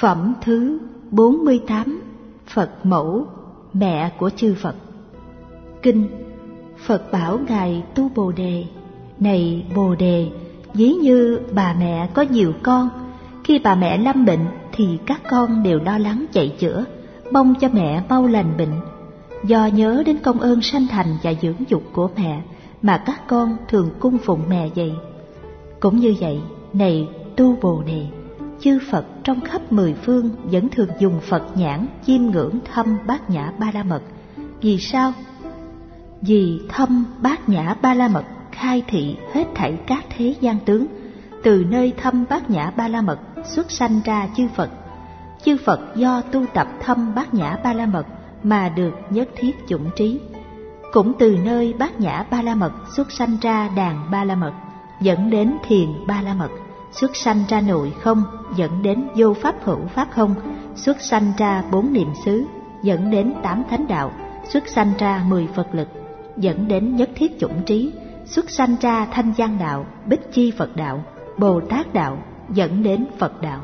Phẩm thứ 48. Phật mẫu, mẹ của chư Phật. Kinh. Phật bảo Ngài Tu Bồ Đề: Này Bồ Đề, ví như bà mẹ có nhiều con, khi bà mẹ lâm bệnh thì các con đều lo lắng chạy chữa, mong cho mẹ mau lành bệnh. Do nhớ đến công ơn sanh thành và dưỡng dục của mẹ mà các con thường cung phụng mẹ vậy. Cũng như vậy, này Tu Bồ Đề, chư Phật trong khắp mười phương vẫn thường dùng Phật nhãn chiêm ngưỡng thâm Bát Nhã Ba La Mật. Vì sao? Vì thâm Bát Nhã Ba La Mật khai thị hết thảy các thế gian tướng. Từ nơi thâm Bát Nhã Ba La Mật xuất sanh ra chư Phật. Chư Phật do tu tập thâm Bát Nhã Ba La Mật mà được nhất thiết chủng trí. Cũng từ nơi Bát Nhã Ba La Mật xuất sanh ra đàn Ba La Mật, dẫn đến thiền Ba La Mật, xuất sanh ra nội không, dẫn đến vô pháp hữu pháp không, xuất sanh ra 4 niệm xứ, dẫn đến 8 thánh đạo, xuất sanh ra 10 Phật lực, dẫn đến nhất thiết chủng trí, xuất sanh ra Thanh Văn đạo, Bích Chi Phật đạo, Bồ Tát đạo, dẫn đến Phật đạo.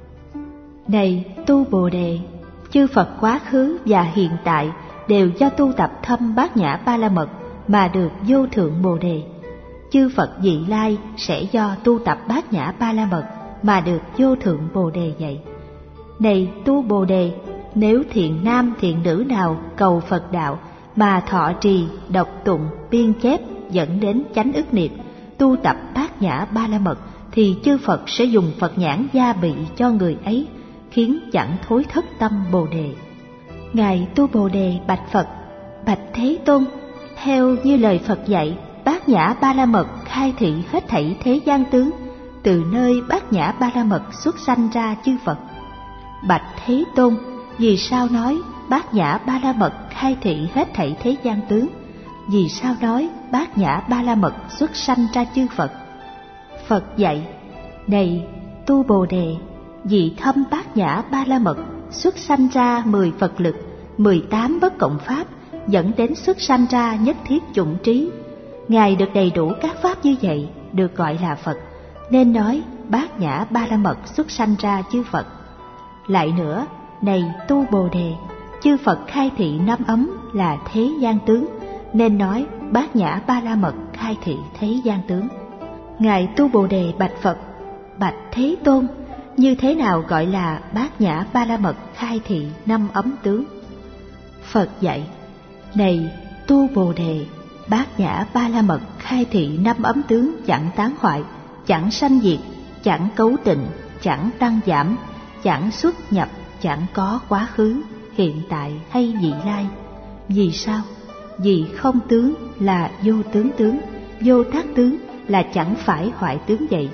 Này Tu Bồ Đề, chư Phật quá khứ và hiện tại đều do tu tập thâm Bát Nhã Ba La Mật mà được vô thượng Bồ Đề. Chư Phật vị lai sẽ do tu tập Bát Nhã Ba La Mật mà được vô thượng Bồ Đề vậy. Này Tu Bồ Đề, nếu thiện nam thiện nữ nào cầu Phật đạo mà thọ trì, đọc tụng, biên chép dẫn đến chánh ức niệm, tu tập Bát Nhã Ba La Mật, thì chư Phật sẽ dùng Phật nhãn gia bị cho người ấy, khiến chẳng thối thất tâm Bồ Đề. Ngài Tu Bồ Đề bạch Phật: Bạch Thế Tôn, theo như lời Phật dạy, Bát Nhã Ba La Mật khai thị hết thảy thế gian tướng. Từ nơi Bát Nhã Ba La Mật xuất sanh ra chư Phật. Bạch Thế Tôn, vì sao nói Bát Nhã Ba La Mật khai thị hết thảy thế gian tướng? Vì sao nói Bát Nhã Ba La Mật xuất sanh ra chư Phật? Phật dạy: Này Tu Bồ Đề, vì thâm Bát Nhã Ba La Mật xuất sanh ra 10 Phật lực, 18 bất cộng pháp, dẫn đến xuất sanh ra nhất thiết chủng trí. Ngài được đầy đủ các pháp như vậy, được gọi là Phật, nên nói Bát Nhã Ba La Mật xuất sanh ra chư Phật. Lại nữa, này Tu Bồ Đề, chư Phật khai thị năm ấm là thế gian tướng, nên nói Bát Nhã Ba La Mật khai thị thế gian tướng. Ngài Tu Bồ Đề bạch Phật: Bạch Thế Tôn, như thế nào gọi là Bát Nhã Ba La Mật khai thị năm ấm tướng? Phật dạy: Này Tu Bồ Đề, Bát Nhã Ba La Mật khai thị năm ấm tướng chẳng tán hoại, chẳng sanh diệt, chẳng cấu tịnh, chẳng tăng giảm, chẳng xuất nhập, chẳng có quá khứ, hiện tại hay vị lai. Vì sao? Vì không tướng là vô tướng tướng, vô tác tướng là chẳng phải hoại tướng vậy.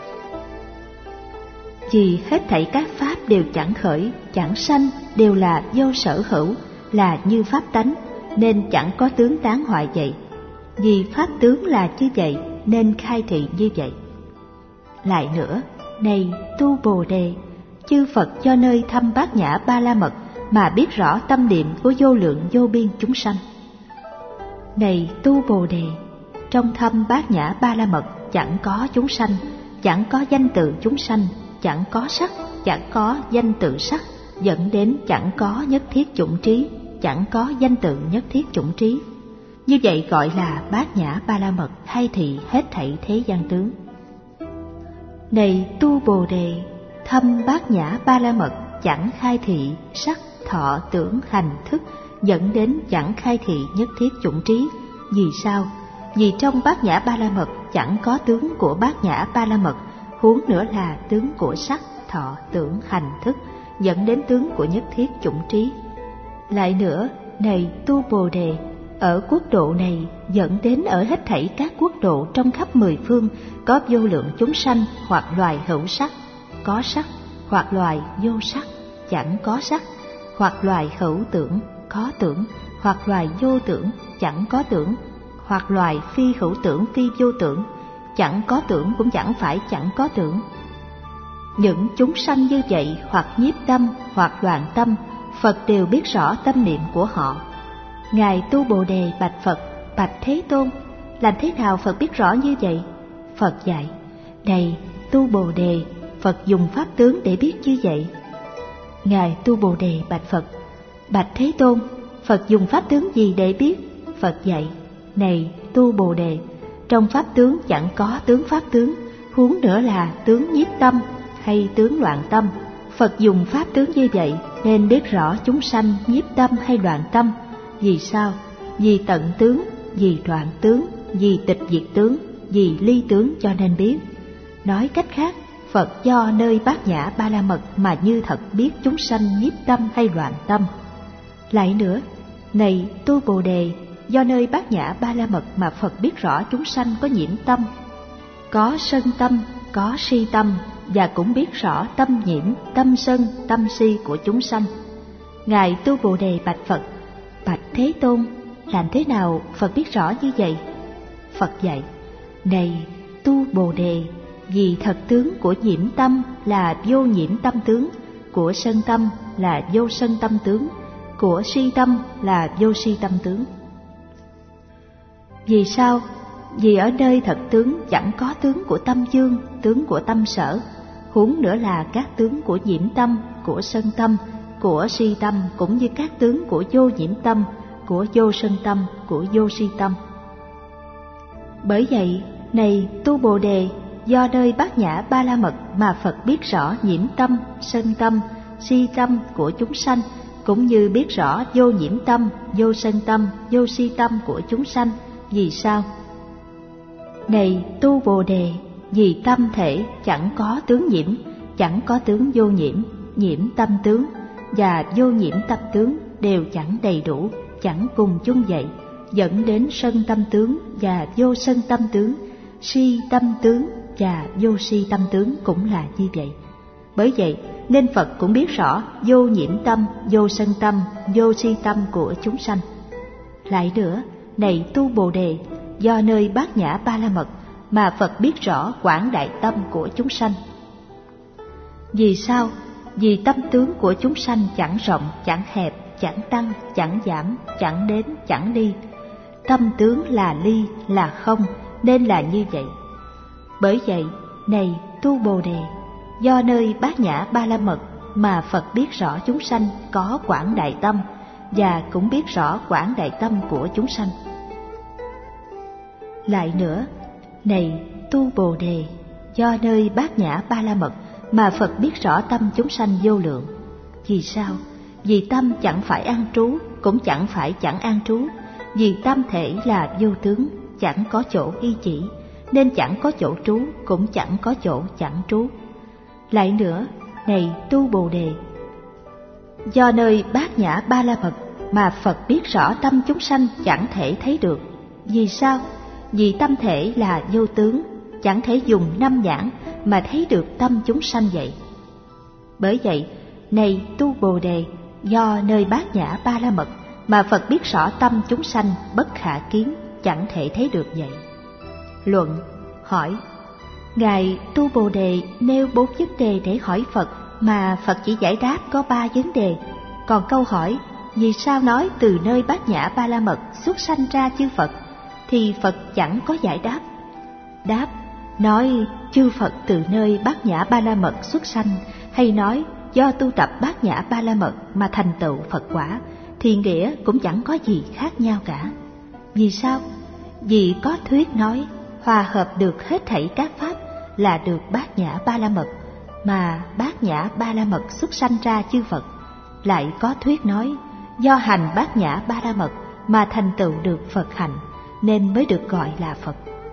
Vì hết thảy các pháp đều chẳng khởi, chẳng sanh, đều là vô sở hữu, là như pháp tánh, nên chẳng có tướng tán hoại vậy. Vì pháp tướng là như vậy, nên khai thị như vậy. Lại nữa, này Tu Bồ Đề, chư Phật cho nơi thâm Bát Nhã Ba La Mật mà biết rõ tâm niệm của vô lượng vô biên chúng sanh. Này Tu Bồ Đề, trong thâm Bát Nhã Ba La Mật chẳng có chúng sanh, chẳng có danh tự chúng sanh, chẳng có sắc, chẳng có danh tự sắc, dẫn đến chẳng có nhất thiết chủng trí, chẳng có danh tự nhất thiết chủng trí. Như vậy gọi là Bát Nhã Ba La Mật khai thị hết thảy thế gian tướng. Này Tu Bồ Đề, thâm Bát Nhã Ba La Mật chẳng khai thị sắc, thọ, tưởng, hành, thức, dẫn đến chẳng khai thị nhất thiết chủng trí. Vì sao? Vì trong Bát Nhã Ba La Mật chẳng có tướng của Bát Nhã Ba La Mật, huống nữa là tướng của sắc, thọ, tưởng, hành, thức, dẫn đến tướng của nhất thiết chủng trí. Lại nữa, này Tu Bồ Đề, ở quốc độ này dẫn đến ở hết thảy các quốc độ trong khắp mười phương có vô lượng chúng sanh hoặc loài hữu sắc, có sắc, hoặc loài vô sắc, chẳng có sắc, hoặc loài hữu tưởng, có tưởng, hoặc loài vô tưởng, chẳng có tưởng, hoặc loài phi hữu tưởng, phi vô tưởng, chẳng có tưởng cũng chẳng phải chẳng có tưởng. Những chúng sanh như vậy hoặc nhiếp tâm hoặc loạn tâm, Phật đều biết rõ tâm niệm của họ. Ngài Tu Bồ Đề bạch Phật: Bạch Thế Tôn, làm thế nào Phật biết rõ như vậy? Phật dạy: Này Tu Bồ Đề, Phật dùng pháp tướng để biết như vậy. Ngài Tu Bồ Đề bạch Phật: Bạch Thế Tôn, Phật dùng pháp tướng gì để biết? Phật dạy: Này Tu Bồ Đề, trong pháp tướng chẳng có tướng pháp tướng, huống nữa là tướng nhiếp tâm hay tướng loạn tâm. Phật dùng pháp tướng như vậy nên biết rõ chúng sanh nhiếp tâm hay loạn tâm. Vì sao? Vì tận tướng, vì đoạn tướng, vì tịch diệt tướng, vì ly tướng cho nên biết. Nói cách khác, Phật do nơi Bát Nhã Ba La Mật mà như thật biết chúng sanh nhiếp tâm hay loạn tâm. Lại nữa, này Tu Bồ Đề, do nơi Bát Nhã Ba La Mật mà Phật biết rõ chúng sanh có nhiễm tâm, có sân tâm, có si tâm, và cũng biết rõ tâm nhiễm, tâm sân, tâm si của chúng sanh. Ngài Tu Bồ Đề bạch Phật: Bạch Thế Tôn, làm thế nào Phật biết rõ như vậy? Phật dạy: Này Tu Bồ Đề, vì thật tướng của nhiễm tâm là vô nhiễm tâm tướng, của sân tâm là vô sân tâm tướng, của si tâm là vô si tâm tướng. Vì sao? Vì ở nơi thật tướng chẳng có tướng của tâm dương, tướng của tâm sở, huống nữa là các tướng của nhiễm tâm, của sân tâm, của si tâm, cũng như các tướng của vô nhiễm tâm, của vô sân tâm, của vô si tâm. Bởi vậy, này Tu Bồ Đề, do nơi Bát Nhã Ba La Mật mà Phật biết rõ nhiễm tâm, sân tâm, si tâm của chúng sanh, cũng như biết rõ vô nhiễm tâm, vô sân tâm, vô si tâm của chúng sanh. Vì sao? Này Tu Bồ Đề, vì tâm thể chẳng có tướng nhiễm, chẳng có tướng vô nhiễm, nhiễm tâm tướng và vô nhiễm tâm tướng đều chẳng đầy đủ, chẳng cùng chung vậy, dẫn đến sân tâm tướng và vô sân tâm tướng, si tâm tướng và vô si tâm tướng cũng là như vậy. Bởi vậy nên Phật cũng biết rõ vô nhiễm tâm, vô sân tâm, vô si tâm của chúng sanh. Lại nữa, này Tu Bồ Đề, do nơi Bát Nhã Ba La Mật mà Phật biết rõ quảng đại tâm của chúng sanh. Vì sao? Vì tâm tướng của chúng sanh chẳng rộng, chẳng hẹp, chẳng tăng, chẳng giảm, chẳng đến, chẳng đi. Tâm tướng là ly, là không, nên là như vậy. Bởi vậy, này Tu Bồ Đề, do nơi Bát Nhã Ba La Mật mà Phật biết rõ chúng sanh có quảng đại tâm, và cũng biết rõ quảng đại tâm của chúng sanh. Lại nữa, này Tu Bồ Đề, do nơi Bát Nhã Ba La Mật mà Phật biết rõ tâm chúng sanh vô lượng. Vì sao? Vì tâm chẳng phải an trú, cũng chẳng phải chẳng an trú. Vì tâm thể là vô tướng, chẳng có chỗ y chỉ, nên chẳng có chỗ trú, cũng chẳng có chỗ chẳng trú. Lại nữa, này Tu Bồ Đề, do nơi Bát Nhã Ba La Mật mà Phật biết rõ tâm chúng sanh chẳng thể thấy được. Vì sao? Vì tâm thể là vô tướng, chẳng thể dùng năm nhãn mà thấy được tâm chúng sanh vậy. Bởi vậy, này Tu Bồ Đề, do nơi Bát Nhã Ba La Mật mà Phật biết rõ tâm chúng sanh bất khả kiến, chẳng thể thấy được vậy. Luận: hỏi: Ngài Tu Bồ Đề nêu 4 vấn đề để hỏi Phật, mà Phật chỉ giải đáp có 3 vấn đề. Còn câu hỏi vì sao nói từ nơi Bát Nhã Ba La Mật xuất sanh ra chư Phật thì Phật chẳng có giải đáp. Đáp: nói chư Phật từ nơi Bát Nhã Ba La Mật xuất sanh, hay nói do tu tập Bát Nhã Ba La Mật mà thành tựu Phật quả, thì nghĩa cũng chẳng có gì khác nhau cả. Vì sao? Vì có thuyết nói hòa hợp được hết thảy các pháp là được Bát Nhã Ba La Mật, mà Bát Nhã Ba La Mật xuất sanh ra chư Phật. Lại có thuyết nói do hành Bát Nhã Ba La Mật mà thành tựu được Phật hạnh, nên mới được gọi là Phật.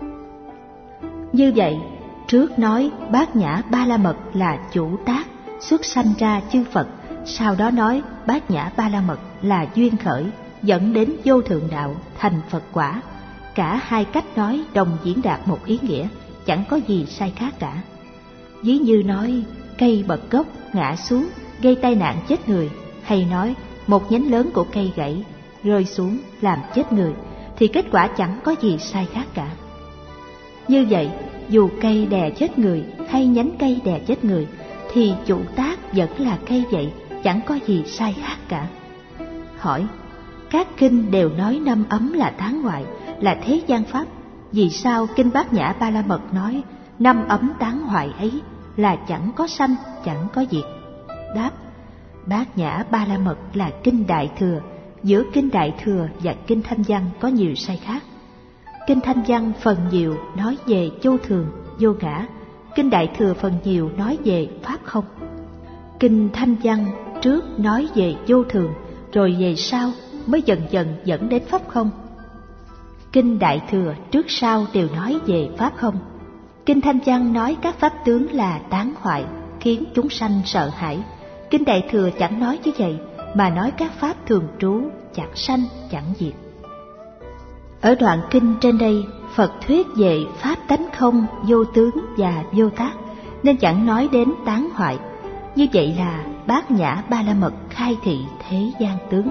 Như vậy, trước nói Bát Nhã Ba La Mật là chủ tác xuất sanh ra chư Phật, sau đó nói Bát Nhã Ba La Mật là duyên khởi dẫn đến vô thượng đạo thành Phật quả. Cả hai cách nói đồng diễn đạt một ý nghĩa, chẳng có gì sai khác cả. Ví như nói cây bật gốc ngã xuống gây tai nạn chết người, hay nói một nhánh lớn của cây gãy rơi xuống làm chết người, thì kết quả chẳng có gì sai khác cả. Như vậy, dù cây đè chết người hay nhánh cây đè chết người, thì chủ tác vẫn là cây vậy, chẳng có gì sai khác cả. Hỏi: các kinh đều nói năm ấm là tán ngoại, là thế gian pháp, vì sao kinh Bát Nhã Ba La Mật nói năm ấm tán hoại ấy là chẳng có sanh, chẳng có diệt? Đáp: Bát Nhã Ba La Mật là kinh Đại Thừa. Giữa kinh Đại Thừa và kinh Thanh Văn có nhiều sai khác. Kinh Thanh Văn phần nhiều nói về vô thường, vô ngã. Kinh Đại Thừa phần nhiều nói về pháp không. Kinh Thanh Văn trước nói về vô thường, rồi về sau mới dần dần dẫn đến pháp không. Kinh Đại Thừa trước sau đều nói về pháp không. Kinh Thanh Văn nói các pháp tướng là tán hoại, khiến chúng sanh sợ hãi. Kinh Đại Thừa chẳng nói như vậy, mà nói các pháp thường trú, chẳng sanh, chẳng diệt. Ở đoạn kinh trên đây, Phật thuyết về pháp tánh không, vô tướng và vô tác, nên chẳng nói đến tán hoại. Như vậy là Bát Nhã Ba La Mật khai thị thế gian tướng.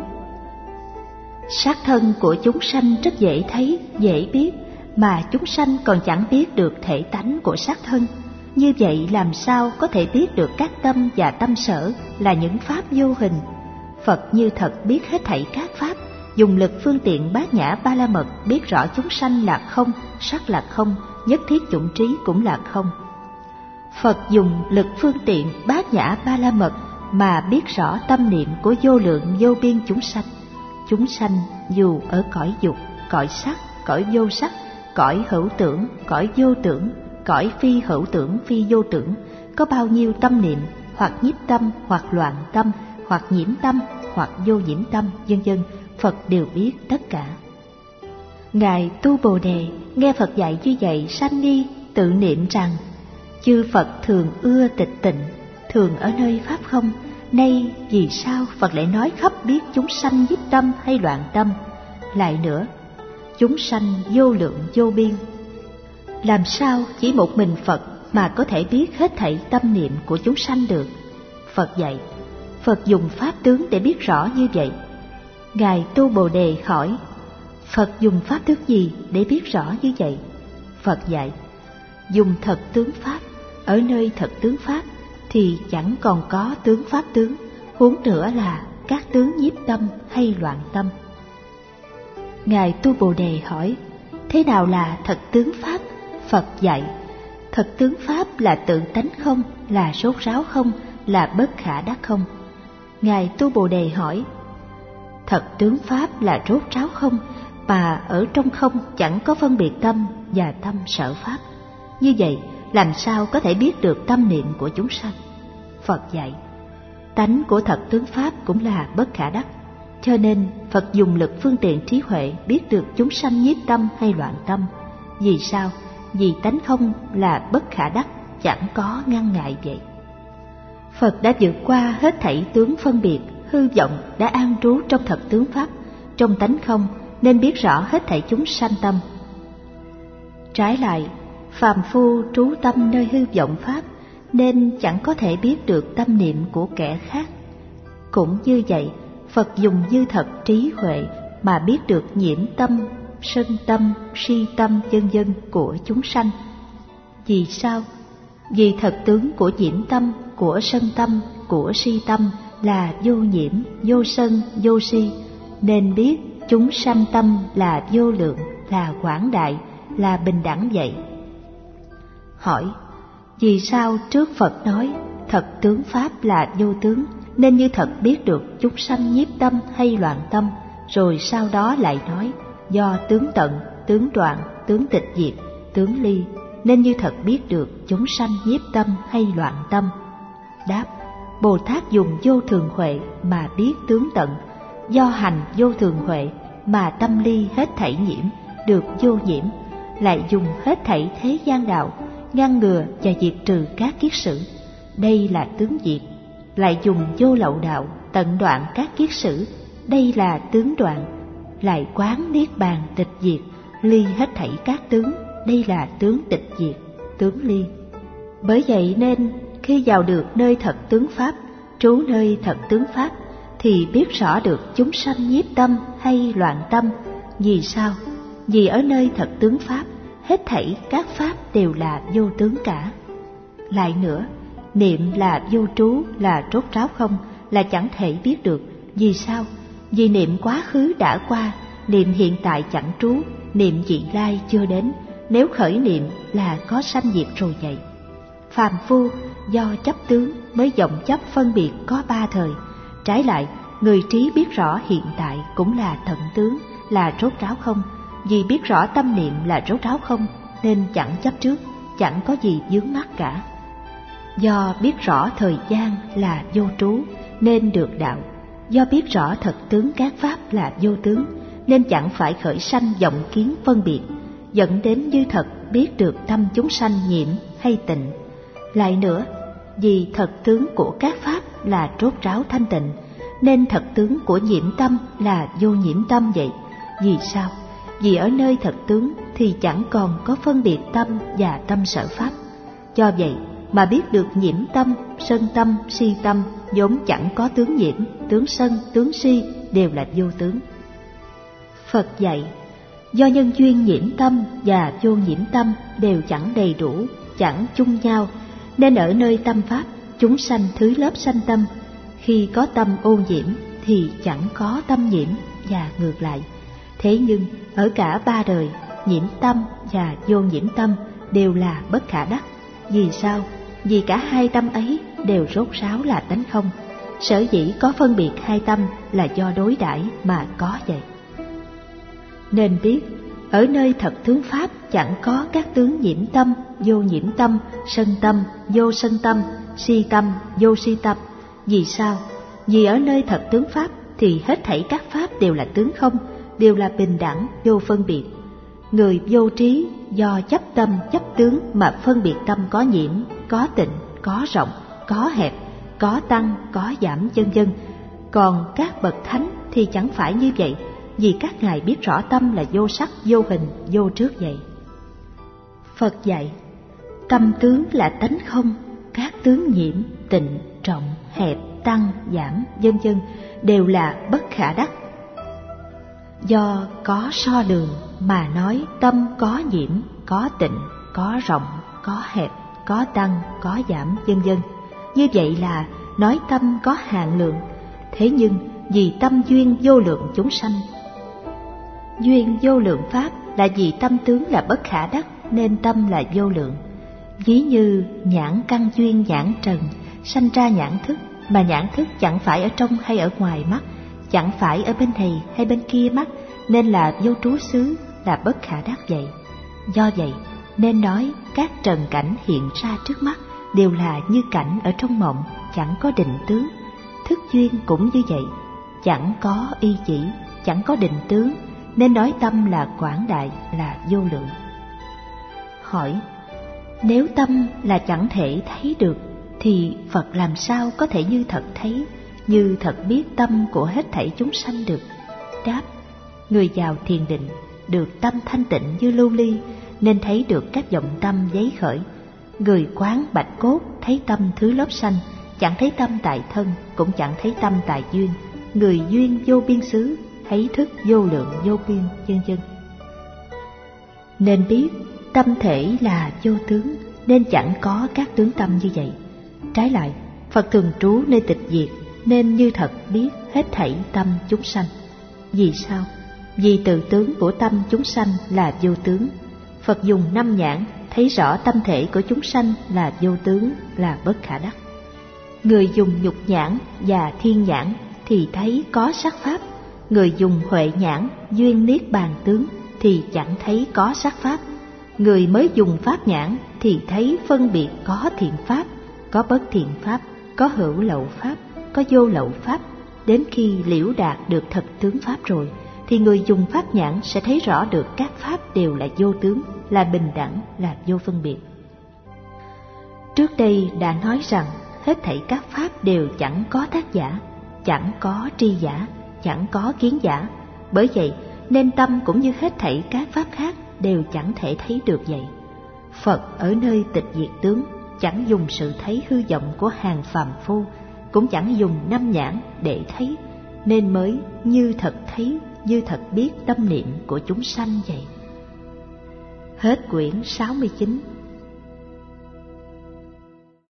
Sắc thân của chúng sanh rất dễ thấy, dễ biết, mà chúng sanh còn chẳng biết được thể tánh của sắc thân. Như vậy làm sao có thể biết được các tâm và tâm sở là những pháp vô hình? Phật như thật biết hết thảy các pháp, dùng lực phương tiện Bát Nhã Ba La Mật biết rõ chúng sanh là không, sắc là không, nhất thiết chủng trí cũng là không. Phật dùng lực phương tiện Bát Nhã Ba La Mật mà biết rõ tâm niệm của vô lượng vô biên chúng sanh. Chúng sanh dù ở cõi dục, cõi sắc, cõi vô sắc, cõi hữu tưởng, cõi vô tưởng, cõi phi hữu tưởng, phi vô tưởng, có bao nhiêu tâm niệm, hoặc nhiếp tâm, hoặc loạn tâm, hoặc nhiễm tâm, hoặc vô nhiễm tâm, vân vân, Phật đều biết tất cả. Ngài Tu Bồ Đề nghe Phật dạy như vậy sanh nghi, tự niệm rằng: chư Phật thường ưa tịch tịnh, thường ở nơi pháp không. Nay vì sao Phật lại nói khắp biết chúng sanh nhiếp tâm hay loạn tâm? Lại nữa, chúng sanh vô lượng vô biên, làm sao chỉ một mình Phật mà có thể biết hết thảy tâm niệm của chúng sanh được? Phật dạy, Phật dùng pháp tướng để biết rõ như vậy. Ngài Tu Bồ Đề hỏi: Phật dùng pháp tướng gì để biết rõ như vậy? Phật dạy, dùng thật tướng pháp. Ở nơi thật tướng pháp thì chẳng còn có tướng pháp tướng, huống nữa là các tướng nhiếp tâm hay loạn tâm. Ngài Tu Bồ Đề hỏi: thế nào là thật tướng pháp? Phật dạy, thật tướng pháp là tự tánh không, là sốt ráo không, là bất khả đắc không. Ngài Tu Bồ Đề hỏi: thật tướng pháp là rốt ráo không, mà ở trong không chẳng có phân biệt tâm và tâm sở pháp. Như vậy làm sao có thể biết được tâm niệm của chúng sanh? Phật dạy, tánh của thật tướng pháp cũng là bất khả đắc, cho nên Phật dùng lực phương tiện trí huệ biết được chúng sanh nhiếp tâm hay loạn tâm. Vì sao? Vì tánh không là bất khả đắc, chẳng có ngăn ngại vậy. Phật đã vượt qua hết thảy tướng phân biệt, hư vọng đã an trú trong thật tướng pháp, trong tánh không, nên biết rõ hết thảy chúng sanh tâm. Trái lại, phàm phu trú tâm nơi hư vọng pháp, nên chẳng có thể biết được tâm niệm của kẻ khác. Cũng như vậy, Phật dùng như thật trí huệ mà biết được nhiễm tâm, sân tâm, si tâm vân vân của chúng sanh. Vì sao? Vì thật tướng của nhiễm tâm, của sân tâm, của si tâm là vô nhiễm, vô sân, vô si, nên biết chúng sanh tâm là vô lượng, là quảng đại, là bình đẳng vậy. Hỏi: vì sao trước Phật nói thật tướng pháp là vô tướng, nên như thật biết được chúng sanh nhiếp tâm hay loạn tâm, rồi sau đó lại nói do tướng tận, tướng đoạn, tướng tịch diệt, tướng ly, nên như thật biết được chúng sanh nhiếp tâm hay loạn tâm? Đáp: Bồ Tát dùng vô thường huệ mà biết tướng tận, do hành vô thường huệ mà tâm ly hết thảy nhiễm, được vô nhiễm, lại dùng hết thảy thế gian đạo ngăn ngừa và diệt trừ các kiết sử, đây là tướng diệt. Lại dùng vô lậu đạo tận đoạn các kiết sử, đây là tướng đoạn. Lại quán niết bàn tịch diệt, ly hết thảy các tướng, đây là tướng tịch diệt, tướng ly. Bởi vậy nên khi vào được nơi thật tướng pháp, trú nơi thật tướng pháp, thì biết rõ được chúng sanh nhiếp tâm hay loạn tâm. Vì sao? Vì ở nơi thật tướng pháp, hết thảy các pháp đều là vô tướng cả. Lại nữa, niệm là vô trú, là rốt ráo không, là chẳng thể biết được. Vì sao? Vì niệm quá khứ đã qua, niệm hiện tại chẳng trú, niệm vị lai chưa đến. Nếu khởi niệm là có sanh diệt rồi vậy. Phàm phu do chấp tướng mới vọng chấp phân biệt có ba thời, Trái lại, người trí biết rõ hiện tại cũng là tận tướng, là rốt ráo không. Vì biết rõ tâm niệm là rốt ráo không, nên chẳng chấp trước, chẳng có gì vướng mắc cả. Do biết rõ thời gian là vô trú, nên được đạo. Do biết rõ thật tướng các pháp là vô tướng, nên chẳng phải khởi sanh vọng kiến phân biệt, dẫn đến như thật biết được tâm chúng sanh nhiễm hay tịnh. Lại nữa, vì thật tướng của các pháp là rốt ráo thanh tịnh, nên thật tướng của nhiễm tâm là vô nhiễm tâm vậy. Vì sao? Vì ở nơi thật tướng thì chẳng còn có phân biệt tâm và tâm sở pháp. Do vậy mà biết được nhiễm tâm, sân tâm, si tâm vốn chẳng có tướng nhiễm, tướng sân, tướng si đều là vô tướng. Phật dạy, do nhân duyên nhiễm tâm và vô nhiễm tâm đều chẳng đầy đủ, chẳng chung nhau, nên ở nơi tâm pháp chúng sanh thứ lớp sanh tâm. Khi có tâm ô nhiễm thì chẳng có tâm nhiễm và ngược lại. Thế nhưng ở cả ba đời, nhiễm tâm và vô nhiễm tâm đều là bất khả đắc. Vì sao? Vì cả hai tâm ấy đều rốt ráo là tánh không. Sở dĩ có phân biệt hai tâm là do đối đãi mà có vậy. Nên biết, ở nơi thật tướng pháp chẳng có các tướng nhiễm tâm, vô nhiễm tâm, sân tâm, vô sân tâm, si tâm, vô si tâm. Vì sao? Vì ở nơi thật tướng pháp thì hết thảy các pháp đều là tướng không, đều là bình đẳng, vô phân biệt. Người vô trí do chấp tâm, chấp tướng mà phân biệt tâm có nhiễm, có tịnh, có rộng, có hẹp, có tăng, có giảm, vân vân. Còn các bậc thánh thì chẳng phải như vậy, vì các ngài biết rõ tâm là vô sắc, vô hình, vô trước vậy. Phật dạy, tâm tướng là tánh không, các tướng nhiễm, tịnh, rộng, hẹp, tăng, giảm, vân vân đều là bất khả đắc. Do có so đường mà nói tâm có nhiễm, có tịnh, có rộng, có hẹp, có tăng, có giảm, vân vân. Như vậy là nói tâm có hạn lượng. Thế nhưng vì tâm duyên vô lượng chúng sanh, duyên vô lượng pháp là vì tâm tướng là bất khả đắc, nên tâm là vô lượng. Ví như nhãn căn duyên nhãn trần, sanh ra nhãn thức, mà nhãn thức chẳng phải ở trong hay ở ngoài mắt, chẳng phải ở bên này hay bên kia mắt, nên là vô trú xứ, là bất khả đắc vậy. Do vậy nên nói các trần cảnh hiện ra trước mắt đều là như cảnh ở trong mộng, chẳng có định tướng. Thức duyên cũng như vậy, chẳng có y chỉ, chẳng có định tướng, nên nói tâm là quảng đại, là vô lượng. Hỏi, nếu tâm là chẳng thể thấy được, thì Phật làm sao có thể như thật thấy, như thật biết tâm của hết thảy chúng sanh được? Đáp, người vào thiền định, được tâm thanh tịnh như lưu ly, nên thấy được các vọng tâm giấy khởi. Người quán bạch cốt thấy tâm thứ lớp sanh, chẳng thấy tâm tại thân, cũng chẳng thấy tâm tại duyên. Người duyên vô biên xứ, thấy thức vô lượng vô biên, vân vân. Nên biết tâm thể là vô tướng, nên chẳng có các tướng tâm như vậy. Trái lại, Phật thường trú nơi tịch diệt, nên như thật biết hết thảy tâm chúng sanh. Vì sao? Vì tự tướng của tâm chúng sanh là vô tướng. Phật dùng 5 nhãn thấy rõ tâm thể của chúng sanh là vô tướng, là bất khả đắc. Người dùng nhục nhãn và thiên nhãn thì thấy có sắc pháp. Người dùng huệ nhãn, duyên niết bàn tướng thì chẳng thấy có sắc pháp. Người mới dùng pháp nhãn thì thấy phân biệt có thiện pháp, có bất thiện pháp, có hữu lậu pháp, có vô lậu pháp. Đến khi liễu đạt được thật tướng pháp rồi, thì người dùng pháp nhãn sẽ thấy rõ được các pháp đều là vô tướng, là bình đẳng, là vô phân biệt. Trước đây đã nói rằng hết thảy các pháp đều chẳng có tác giả, chẳng có tri giả, chẳng có kiến giả. Bởi vậy nên tâm cũng như hết thảy các pháp khác đều chẳng thể thấy được vậy. Phật ở nơi tịch diệt tướng chẳng dùng sự thấy hư vọng của hàng phàm phu, cũng chẳng dùng 5 nhãn để thấy, nên mới như thật thấy, như thật biết tâm niệm của chúng sanh vậy. Hết quyển 69.